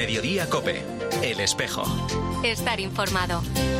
Mediodía COPE. El Espejo. Estar informado.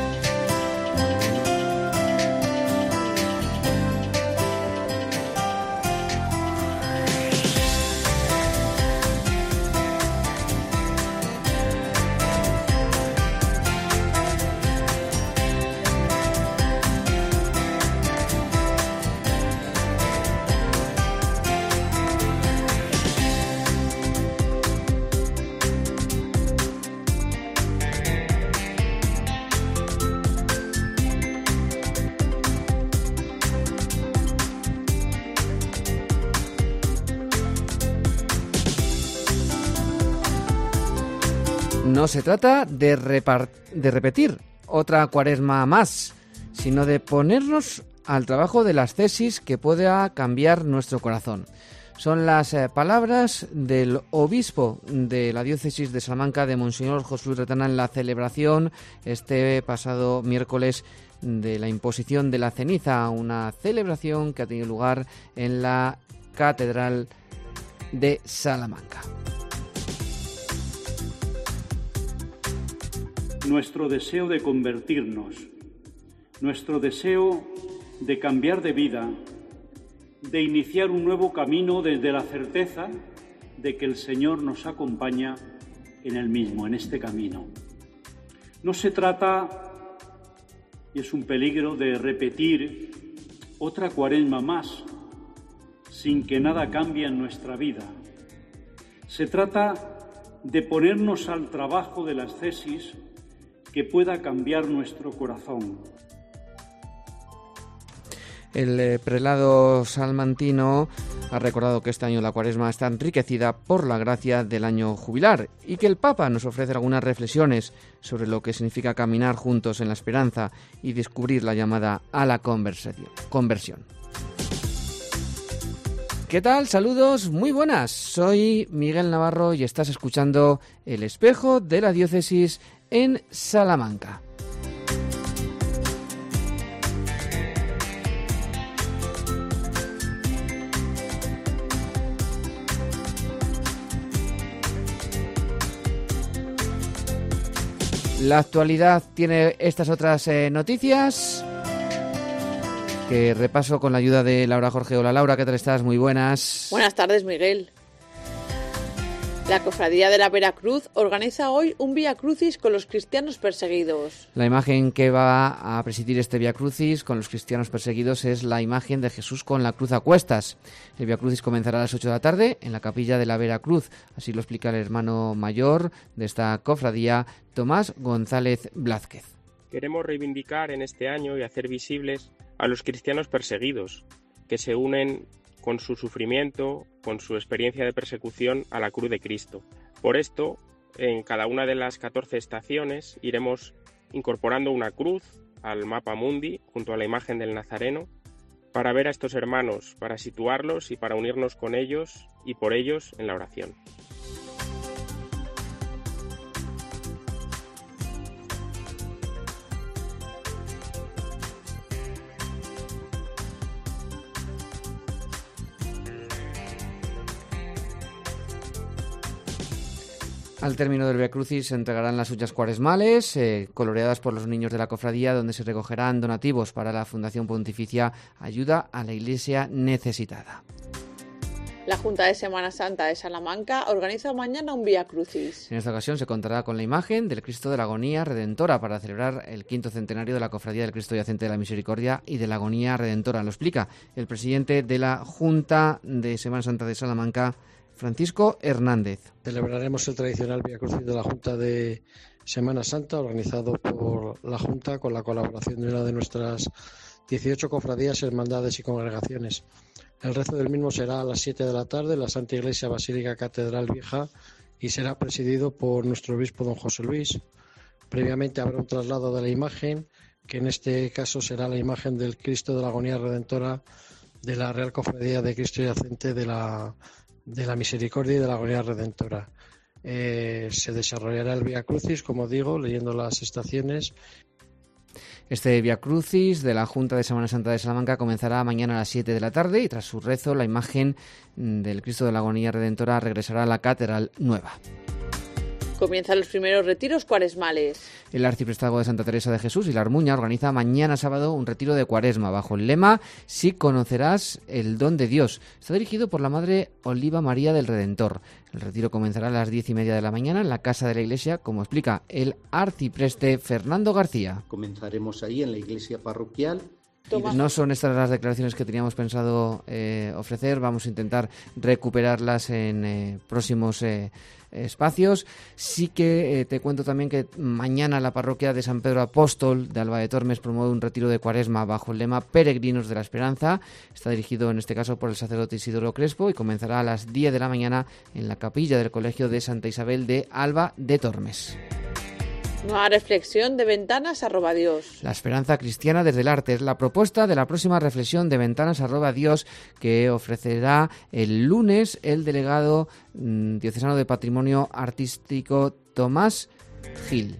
No se trata de repetir otra cuaresma más, sino de ponernos al trabajo de las tesis que pueda cambiar nuestro corazón. Son las palabras del obispo de la diócesis de Salamanca, de Monseñor José Luis Retana, en la celebración este pasado miércoles de la imposición de la ceniza, una celebración que ha tenido lugar en la Catedral de Salamanca. Nuestro deseo de convertirnos, nuestro deseo de cambiar de vida, de iniciar un nuevo camino desde la certeza de que el Señor nos acompaña en el mismo, en este camino. No se trata, y es un peligro, de repetir otra cuaresma más, sin que nada cambie en nuestra vida. Se trata de ponernos al trabajo de las tesis que pueda cambiar nuestro corazón. El prelado salmantino ha recordado que este año la cuaresma está enriquecida por la gracia del año jubilar y que el Papa nos ofrece algunas reflexiones sobre lo que significa caminar juntos en la esperanza y descubrir la llamada a la conversión. ¿Qué tal? Saludos, muy buenas. Soy Miguel Navarro y estás escuchando El Espejo de la Diócesis en Salamanca. La actualidad tiene estas otras noticias que repaso con la ayuda de Laura Jorge. Hola Laura, ¿qué tal estás? Muy buenas. Buenas tardes, Miguel. La Cofradía de la Veracruz organiza hoy un Vía Crucis con los cristianos perseguidos. La imagen que va a presidir este Vía Crucis con los cristianos perseguidos es la imagen de Jesús con la cruz a cuestas. El Vía Crucis comenzará a las 8 de la tarde en la capilla de la Veracruz. Así lo explica el hermano mayor de esta cofradía, Tomás González Blázquez. Queremos reivindicar en este año y hacer visibles a los cristianos perseguidos, que se unen con su sufrimiento, con su experiencia de persecución a la cruz de Cristo. Por esto, en cada una de las 14 estaciones iremos incorporando una cruz al mapa mundi junto a la imagen del Nazareno para ver a estos hermanos, para situarlos y para unirnos con ellos y por ellos en la oración. Al término del Vía Crucis se entregarán las huchas cuaresmales, coloreadas por los niños de la cofradía, donde se recogerán donativos para la Fundación Pontificia Ayuda a la Iglesia Necesitada. La Junta de Semana Santa de Salamanca organiza mañana un Vía Crucis. En esta ocasión se contará con la imagen del Cristo de la Agonía Redentora para celebrar el 5º centenario de la Cofradía del Cristo Yacente de la Misericordia y de la Agonía Redentora. Lo explica el presidente de la Junta de Semana Santa de Salamanca, Francisco Hernández. Celebraremos el tradicional Vía Crucis de la Junta de Semana Santa, organizado por la Junta con la colaboración de una de nuestras 18 cofradías, hermandades y congregaciones. El rezo del mismo será a las 7 de la tarde en la Santa Iglesia Basílica Catedral Vieja y será presidido por nuestro obispo don José Luis. Previamente habrá un traslado de la imagen, que en este caso será la imagen del Cristo de la Agonía Redentora de la Real Cofradía de Cristo Yacente de la Misericordia y de la Agonía Redentora. Se desarrollará el Vía Crucis, como digo, leyendo las estaciones. Este Vía Crucis de la Junta de Semana Santa de Salamanca comenzará mañana a las 7 de la tarde y tras su rezo la imagen del Cristo de la Agonía Redentora regresará a la Catedral Nueva. Comienzan los primeros retiros cuaresmales. El Arciprestazgo de Santa Teresa de Jesús y la Armuña organiza mañana sábado un retiro de Cuaresma bajo el lema "Sí conocerás el don de Dios". Está dirigido por la Madre Oliva María del Redentor. El retiro comenzará a las 10:30 de la mañana en la Casa de la Iglesia, como explica el arcipreste Fernando García. Comenzaremos ahí en la iglesia parroquial. No son estas las declaraciones que teníamos pensado ofrecer. Vamos a intentar recuperarlas en próximos espacios. Sí que te cuento también que mañana la parroquia de San Pedro Apóstol de Alba de Tormes promueve un retiro de Cuaresma bajo el lema "Peregrinos de la Esperanza". Está dirigido en este caso por el sacerdote Isidoro Crespo y comenzará a las 10 de la mañana en la capilla del Colegio de Santa Isabel de Alba de Tormes. Nueva reflexión de Ventanas @Dios. La esperanza cristiana desde el arte es la propuesta de la próxima reflexión de Ventanas @Dios que ofrecerá el lunes el delegado diocesano de Patrimonio Artístico Tomás Gil.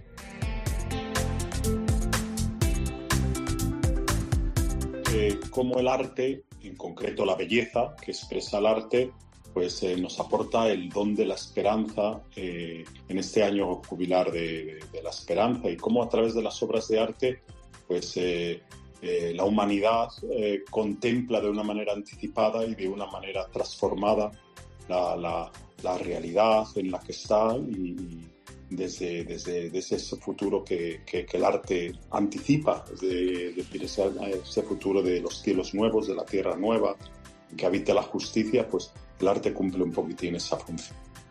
Cómo el arte, en concreto la belleza que expresa el arte, pues nos aporta el don de la esperanza en este año jubilar de la esperanza, y cómo a través de las obras de arte pues la humanidad contempla de una manera anticipada y de una manera transformada la realidad en la que está, y desde ese futuro que el arte anticipa, es decir, ese futuro de los cielos nuevos, de la tierra nueva, que habita la justicia, pues el arte cumple un poquitín esa función.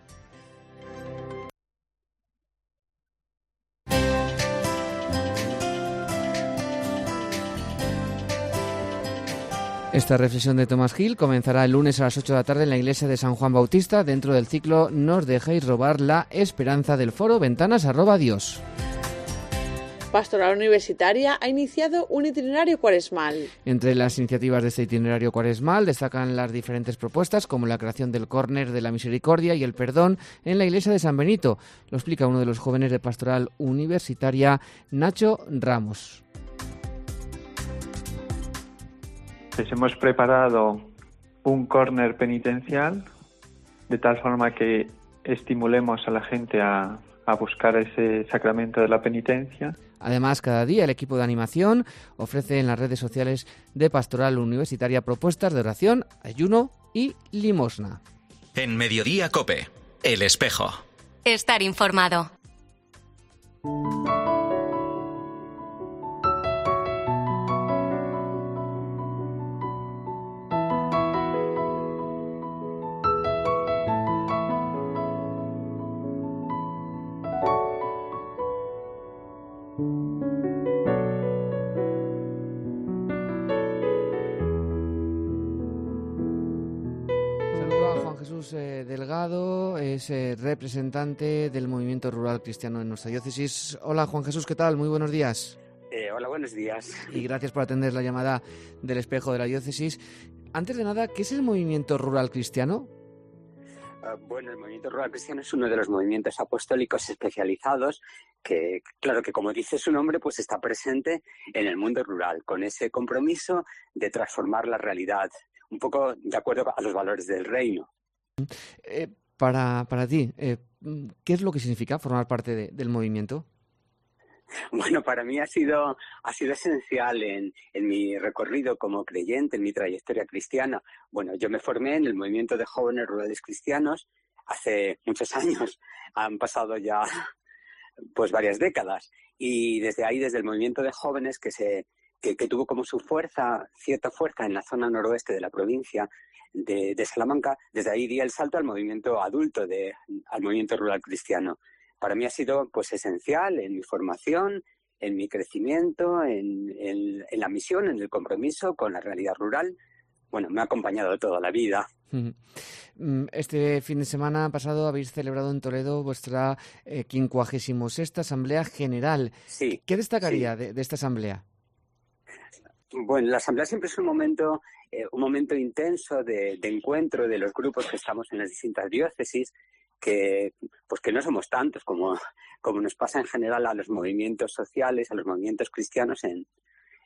Esta reflexión de Tomás Gil comenzará el lunes a las 8 de la tarde en la iglesia de San Juan Bautista, dentro del ciclo "Nos dejéis robar la esperanza", del foro Ventanas @Dios. Pastoral Universitaria ha iniciado un itinerario cuaresmal. Entre las iniciativas de este itinerario cuaresmal destacan las diferentes propuestas, como la creación del córner de la misericordia y el perdón en la iglesia de San Benito. Lo explica uno de los jóvenes de Pastoral Universitaria, Nacho Ramos. Pues hemos preparado un córner penitencial de tal forma que estimulemos a la gente a buscar ese sacramento de la penitencia. Además, cada día el equipo de animación ofrece en las redes sociales de Pastoral Universitaria propuestas de oración, ayuno y limosna. En Mediodía COPE, El Espejo. Estar informado. Delgado es representante del movimiento rural cristiano en nuestra diócesis. Hola, Juan Jesús, ¿qué tal? Muy buenos días. Hola, buenos días. Y gracias por atender la llamada del Espejo de la diócesis. Antes de nada, ¿qué es el movimiento rural cristiano? Bueno, el movimiento rural cristiano es uno de los movimientos apostólicos especializados que, claro, que como dice su nombre, pues está presente en el mundo rural, con ese compromiso de transformar la realidad, un poco de acuerdo a los valores del reino. Para ti, ¿qué es lo que significa formar parte del movimiento? Bueno, para mí ha sido esencial en mi recorrido como creyente, en mi trayectoria cristiana. Bueno, yo me formé en el movimiento de jóvenes rurales cristianos hace muchos años. Han pasado ya pues varias décadas. Y desde ahí, desde el movimiento de jóvenes que tuvo como su cierta fuerza en la zona noroeste de la provincia de Salamanca, desde ahí di el salto al movimiento adulto, al movimiento rural cristiano. Para mí ha sido pues esencial en mi formación, en mi crecimiento, en la misión, en el compromiso con la realidad rural. Bueno, me ha acompañado toda la vida. Este fin de semana pasado habéis celebrado en Toledo vuestra 56ª Asamblea General. Sí. ¿Qué destacaría sí. de esta asamblea? Bueno, la asamblea siempre es un momento intenso de encuentro de los grupos que estamos en las distintas diócesis, que no somos tantos como nos pasa en general a los movimientos sociales, a los movimientos cristianos en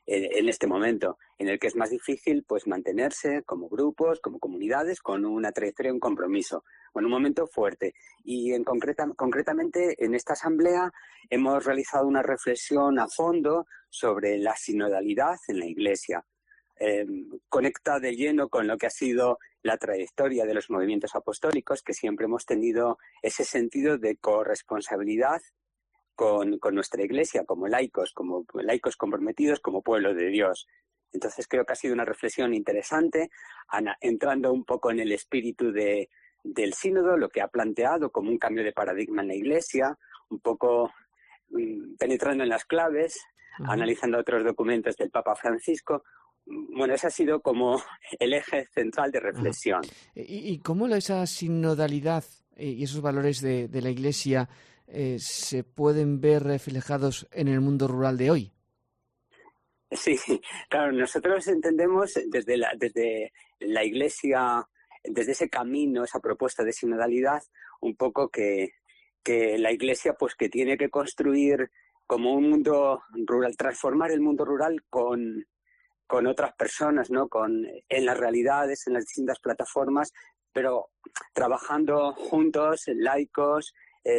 en este momento, en el que es más difícil pues mantenerse como grupos, como comunidades, con una trayectoria y un compromiso. Bueno, un momento fuerte. Y concretamente en esta asamblea hemos realizado una reflexión a fondo sobre la sinodalidad en la Iglesia. Conecta de lleno con lo que ha sido la trayectoria de los movimientos apostólicos, que siempre hemos tenido ese sentido de corresponsabilidad con nuestra Iglesia, como laicos comprometidos, como pueblo de Dios. Entonces creo que ha sido una reflexión interesante, entrando un poco en el espíritu del sínodo, lo que ha planteado como un cambio de paradigma en la Iglesia, un poco penetrando en las claves, analizando otros documentos del Papa Francisco. Bueno, ese ha sido como el eje central de reflexión. ¿Y cómo esa sinodalidad y esos valores de la Iglesia se pueden ver reflejados en el mundo rural de hoy? Sí, claro, nosotros entendemos desde la Iglesia, desde ese camino, esa propuesta de sinodalidad, un poco que la Iglesia pues que tiene que construir como un mundo rural, transformar el mundo rural con otras personas, ¿no? En las realidades, en las distintas plataformas, pero trabajando juntos, laicos,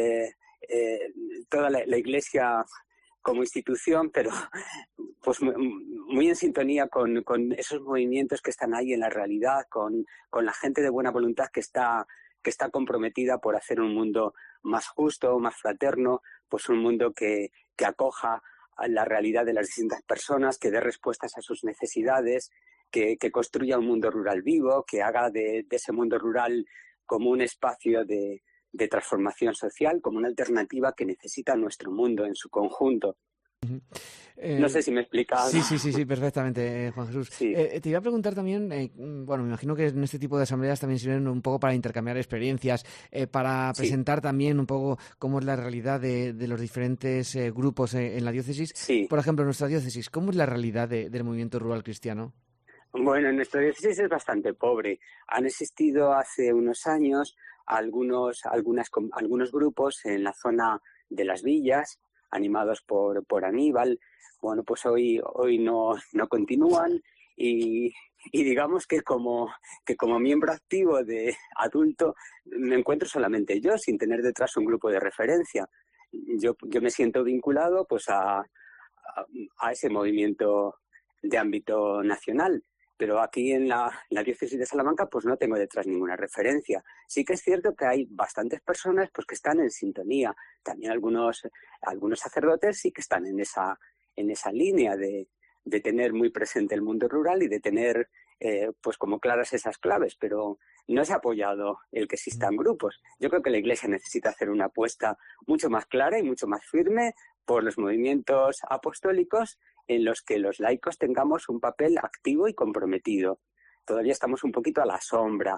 toda la Iglesia como institución, pero pues muy en sintonía con esos movimientos que están ahí en la realidad, con la gente de buena voluntad que está comprometida por hacer un mundo más justo, más fraterno, pues un mundo que acoja a la realidad de las distintas personas, que dé respuestas a sus necesidades, que construya un mundo rural vivo, que haga de ese mundo rural como un espacio de transformación social, como una alternativa que necesita nuestro mundo en su conjunto. No sé si me he explicado. Sí, perfectamente, Juan Jesús. Sí. Te iba a preguntar también, bueno, me imagino que en este tipo de asambleas también sirven un poco para intercambiar experiencias, para presentar también un poco cómo es la realidad de los diferentes grupos en la diócesis. Sí. Por ejemplo, en nuestra diócesis, ¿cómo es la realidad del movimiento rural cristiano? Bueno, en nuestra diócesis es bastante pobre. Han existido hace unos años algunos grupos en la zona de las villas, animados por Aníbal. Bueno, pues hoy no continúan y digamos que como miembro activo de adulto me encuentro solamente yo, sin tener detrás un grupo de referencia. Yo me siento vinculado pues a ese movimiento de ámbito nacional, pero aquí en la diócesis de Salamanca pues no tengo detrás ninguna referencia. Sí que es cierto que hay bastantes personas pues que están en sintonía. También algunos sacerdotes sí que están en esa línea de tener muy presente el mundo rural y de tener pues como claras esas claves, pero no se ha apoyado el que existan grupos. Yo creo que la Iglesia necesita hacer una apuesta mucho más clara y mucho más firme por los movimientos apostólicos en los que los laicos tengamos un papel activo y comprometido. Todavía estamos un poquito a la sombra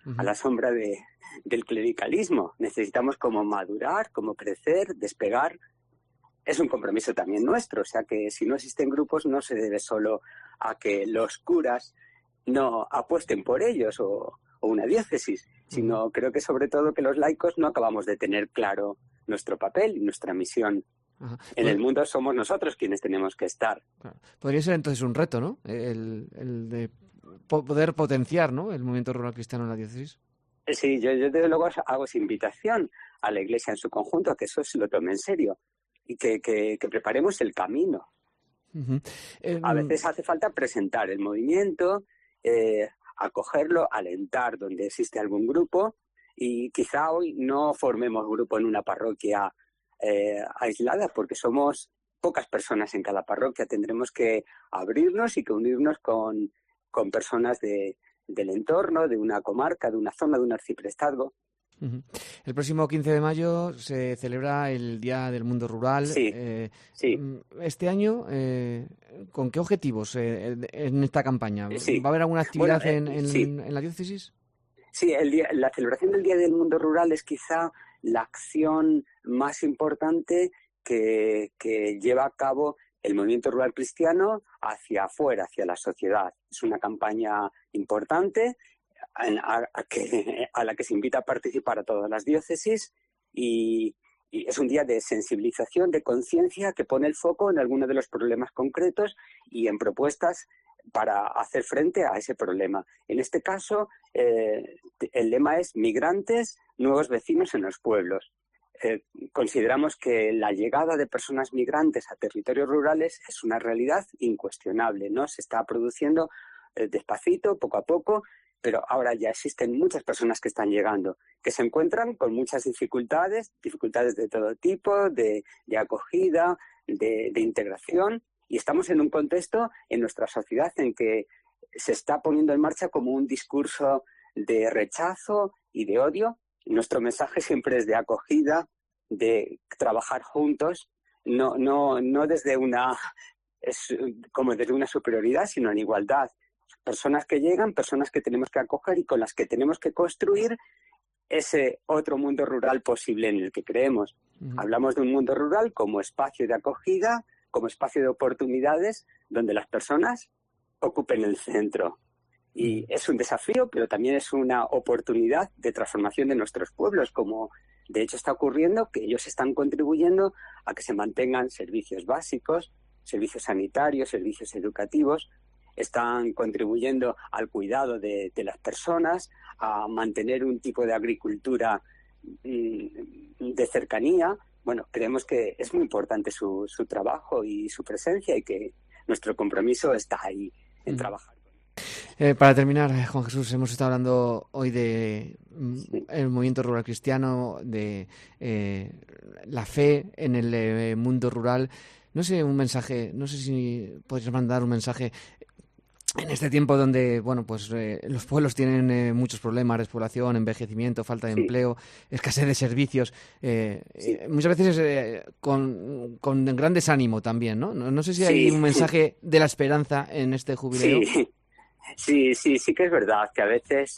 del clericalismo. Necesitamos como madurar, como crecer, despegar. Es un compromiso también nuestro, o sea que si no existen grupos no se debe solo a que los curas no apuesten por ellos o una diócesis, sino creo que sobre todo que los laicos no acabamos de tener claro nuestro papel y nuestra misión. Ajá. En el mundo somos nosotros quienes tenemos que estar. Claro. Podría ser entonces un reto, ¿no? El de poder potenciar, ¿no?, el movimiento rural cristiano en la diócesis. Sí, yo desde luego hago esa invitación a la Iglesia en su conjunto a que eso se lo tome en serio y que preparemos el camino. Uh-huh. A veces hace falta presentar el movimiento, acogerlo, alentar donde existe algún grupo y quizá hoy no formemos grupo en una parroquia aislada porque somos pocas personas en cada parroquia. Tendremos que abrirnos y que unirnos con personas del entorno, de una comarca, de una zona, de un arciprestazgo. Uh-huh. El próximo 15 de mayo se celebra el Día del Mundo Rural. Sí. Este año, ¿con qué objetivos en esta campaña? Sí. ¿Va a haber alguna actividad sí. en la diócesis? Sí, la celebración del Día del Mundo Rural es quizá la acción más importante que lleva a cabo el movimiento rural cristiano hacia afuera, hacia la sociedad. Es una campaña importante a la que se invita a participar a todas las diócesis y Y es un día de sensibilización, de conciencia, que pone el foco en algunos de los problemas concretos y en propuestas para hacer frente a ese problema. En este caso, el lema es migrantes, nuevos vecinos en los pueblos. Consideramos que la llegada de personas migrantes a territorios rurales es una realidad incuestionable, ¿no? Se está produciendo despacito, poco a poco, pero ahora ya existen muchas personas que están llegando, que se encuentran con muchas dificultades de todo tipo, de acogida, de integración, y estamos en un contexto en nuestra sociedad en que se está poniendo en marcha como un discurso de rechazo y de odio. Nuestro mensaje siempre es de acogida, de trabajar juntos, no desde desde una superioridad, sino en igualdad. Personas que llegan, personas que tenemos que acoger y con las que tenemos que construir ese otro mundo rural posible en el que creemos. Hablamos de un mundo rural como espacio de acogida, como espacio de oportunidades, donde las personas ocupen el centro. Y es un desafío, pero también es una oportunidad de transformación de nuestros pueblos, como de hecho está ocurriendo, que ellos están contribuyendo a que se mantengan servicios básicos, servicios sanitarios, servicios educativos, están contribuyendo al cuidado de las personas, a mantener un tipo de agricultura de cercanía. Bueno, creemos que es muy importante su trabajo y su presencia y que nuestro compromiso está ahí en trabajar. Para terminar, Juan Jesús, hemos estado hablando hoy de el movimiento rural cristiano, de la fe en el mundo rural. No sé si podrías mandar un mensaje en este tiempo donde, bueno, pues los pueblos tienen muchos problemas, despoblación, envejecimiento, falta de empleo, escasez de servicios, muchas veces con gran desánimo también, ¿no? No sé si hay un mensaje de la esperanza en este jubileo. Sí, que es verdad que a veces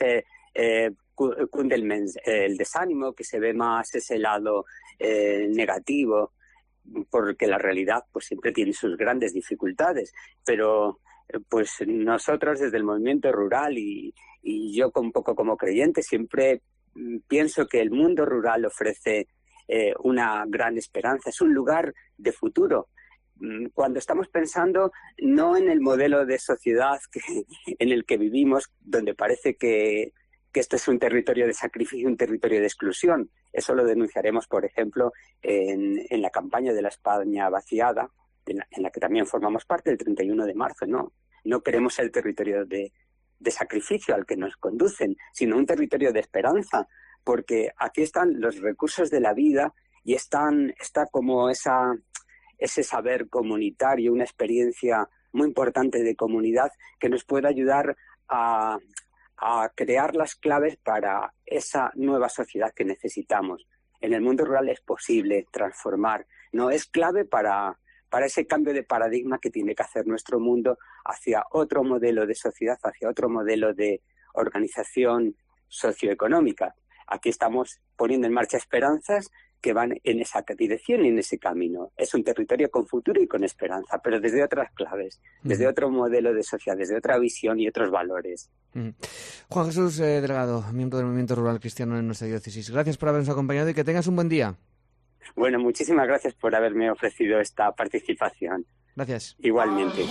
cunde el desánimo, que se ve más ese lado negativo, porque la realidad pues siempre tiene sus grandes dificultades, pero pues nosotros desde el movimiento rural y yo un poco como creyente siempre pienso que el mundo rural ofrece una gran esperanza, es un lugar de futuro. Cuando estamos pensando no en el modelo de sociedad en el que vivimos, donde parece que esto es un territorio de sacrificio, un territorio de exclusión. Eso lo denunciaremos, por ejemplo, en la campaña de la España vaciada, en la que también formamos parte, el 31 de marzo, ¿no? No queremos el territorio de sacrificio al que nos conducen, sino un territorio de esperanza, porque aquí están los recursos de la vida y está como ese saber comunitario, una experiencia muy importante de comunidad que nos puede ayudar a crear las claves para esa nueva sociedad que necesitamos. En el mundo rural es posible transformar, no es clave para ese cambio de paradigma que tiene que hacer nuestro mundo hacia otro modelo de sociedad, hacia otro modelo de organización socioeconómica. Aquí estamos poniendo en marcha esperanzas que van en esa dirección y en ese camino. Es un territorio con futuro y con esperanza, pero desde otras claves, desde otro modelo de sociedad, desde otra visión y otros valores. Juan Jesús Delgado, miembro del Movimiento Rural Cristiano en nuestra diócesis. Gracias por habernos acompañado y que tengas un buen día. Bueno, muchísimas gracias por haberme ofrecido esta participación. Gracias. Igualmente.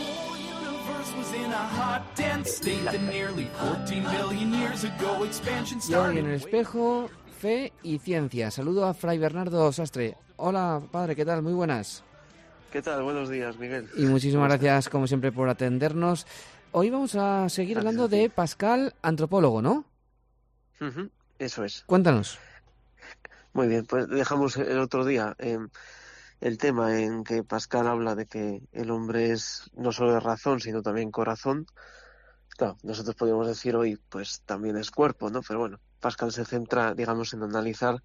Y hoy en el espejo, fe y ciencia. Saludo a Fray Bernardo Sastre. Hola, padre, ¿qué tal? Muy buenas. ¿Qué tal? Buenos días, Miguel. Y muchísimas gracias, como siempre, por atendernos. Hoy vamos a seguir hablando de Pascal, antropólogo, ¿no? Eso es. Cuéntanos. Muy bien, pues dejamos el otro día el tema en que Pascal habla de que el hombre es no solo de razón, sino también corazón. Claro, nosotros podríamos decir hoy, pues también es cuerpo, ¿no? Pero bueno, Pascal se centra, digamos, en analizar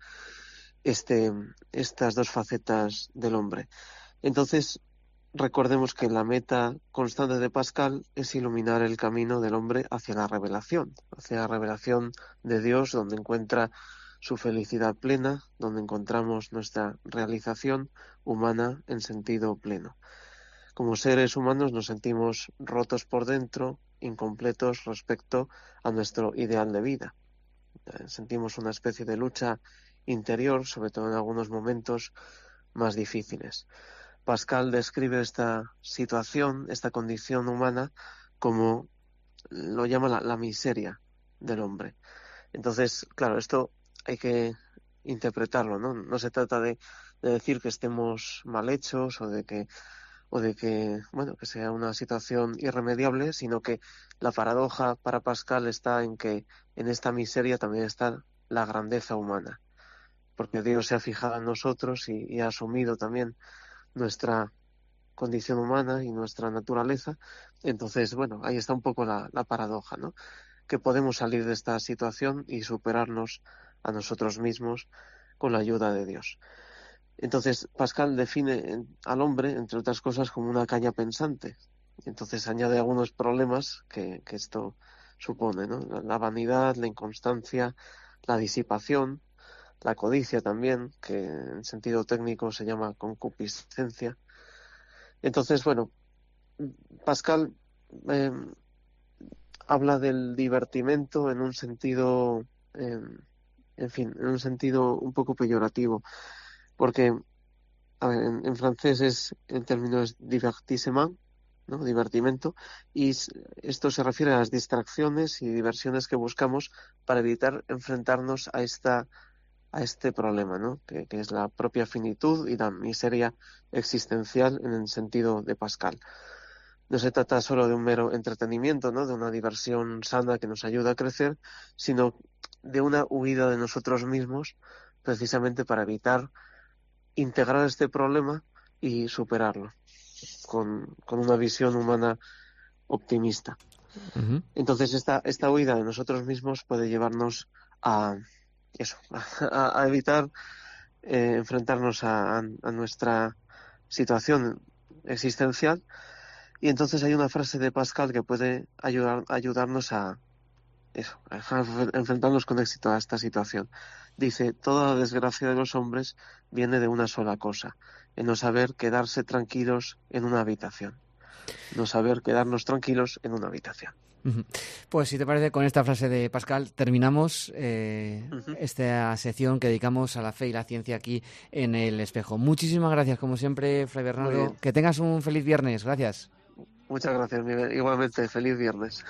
estas dos facetas del hombre. Entonces, recordemos que la meta constante de Pascal es iluminar el camino del hombre hacia la revelación de Dios, donde encuentra su felicidad plena, donde encontramos nuestra realización humana en sentido pleno. Como seres humanos nos sentimos rotos por dentro, incompletos respecto a nuestro ideal de vida. sentimos una especie de lucha interior, sobre todo en algunos momentos más difíciles. Pascal describe esta situación, esta condición humana, como lo llama la miseria del hombre. Entonces, claro, esto hay que interpretarlo, ¿no? No se trata de decir que estemos mal hechos o de que bueno, que sea una situación irremediable, sino que la paradoja para Pascal está en que en esta miseria también está la grandeza humana, porque Dios se ha fijado en nosotros y ha asumido también nuestra condición humana y nuestra naturaleza. Entonces, bueno, ahí está un poco la paradoja, ¿no? Que podemos salir de esta situación y superarnos a nosotros mismos con la ayuda de Dios. Entonces, Pascal define al hombre, entre otras cosas, como una caña pensante. Entonces añade algunos problemas que esto supone, ¿no? La vanidad, la inconstancia, la disipación, la codicia también, que en sentido técnico se llama concupiscencia. Entonces, bueno, Pascal habla del divertimento en un sentido, en un sentido un poco peyorativo, porque, a ver, en francés el término es divertissement, ¿no? Divertimento, y esto se refiere a las distracciones y diversiones que buscamos para evitar enfrentarnos a este problema, ¿no? Que es la propia finitud y la miseria existencial en el sentido de Pascal. No se trata solo de un mero entretenimiento, ¿no? De una diversión sana que nos ayuda a crecer, sino de una huida de nosotros mismos, precisamente para evitar integrar este problema y superarlo con una visión humana optimista. Uh-huh. Entonces esta huida de nosotros mismos puede llevarnos a evitar enfrentarnos a nuestra situación existencial. Y entonces hay una frase de Pascal que puede ayudarnos a enfrentarnos con éxito a esta situación. Dice: toda la desgracia de los hombres viene de una sola cosa, en no saber quedarse tranquilos en una habitación. No saber quedarnos tranquilos en una habitación. Pues si te parece, con esta frase de Pascal terminamos esta sección que dedicamos a la fe y la ciencia aquí en El Espejo. Muchísimas gracias, como siempre, Fray Bernardo. Que tengas un feliz viernes. Gracias. Muchas gracias, Miguel. Igualmente, feliz viernes.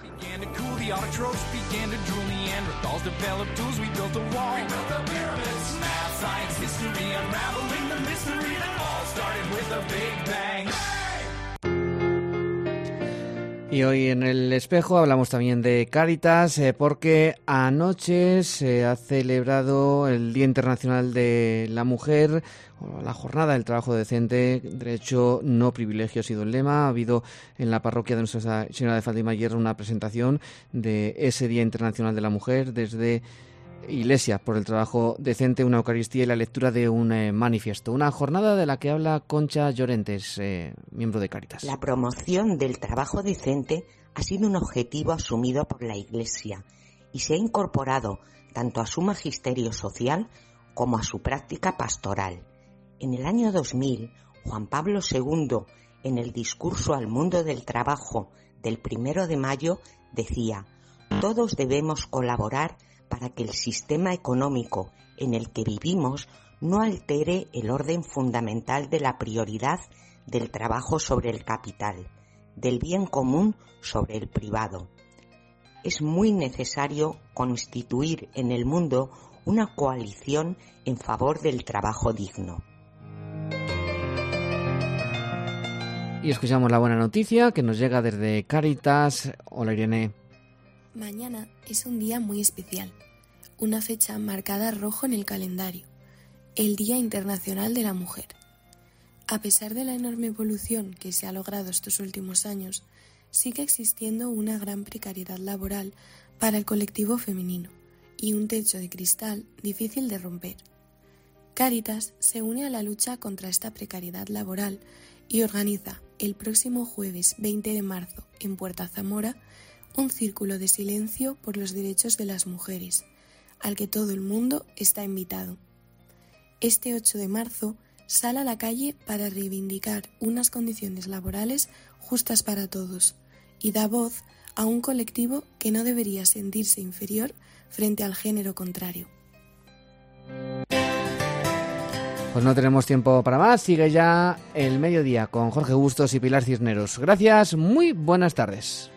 Y hoy en El Espejo hablamos también de Cáritas, porque anoche se ha celebrado el Día Internacional de la Mujer, o la Jornada del Trabajo Decente. Derecho, no privilegio ha sido el lema. Ha habido en la parroquia de Nuestra Señora de Fátima ayer una presentación de ese Día Internacional de la Mujer desde Iglesia por el Trabajo Decente, una Eucaristía y la lectura de un manifiesto. Una jornada de la que habla Concha Llorentes, miembro de Cáritas. La promoción del trabajo decente ha sido un objetivo asumido por la Iglesia y se ha incorporado tanto a su magisterio social como a su práctica pastoral. En el año 2000, Juan Pablo II, en el discurso al mundo del trabajo del 1 de mayo, decía: todos debemos colaborar para que el sistema económico en el que vivimos no altere el orden fundamental de la prioridad del trabajo sobre el capital, del bien común sobre el privado. Es muy necesario constituir en el mundo una coalición en favor del trabajo digno. Y escuchamos la buena noticia que nos llega desde Cáritas. Hola, Irene. Mañana es un día muy especial, una fecha marcada rojo en el calendario, el Día Internacional de la Mujer. A pesar de la enorme evolución que se ha logrado estos últimos años, sigue existiendo una gran precariedad laboral para el colectivo femenino y un techo de cristal difícil de romper. Cáritas se une a la lucha contra esta precariedad laboral y organiza el próximo jueves 20 de marzo en Puerta Zamora un círculo de silencio por los derechos de las mujeres, al que todo el mundo está invitado. Este 8 de marzo sale a la calle para reivindicar unas condiciones laborales justas para todos y da voz a un colectivo que no debería sentirse inferior frente al género contrario. Pues no tenemos tiempo para más. Sigue ya el mediodía con Jorge Bustos y Pilar Cisneros. Gracias, muy buenas tardes.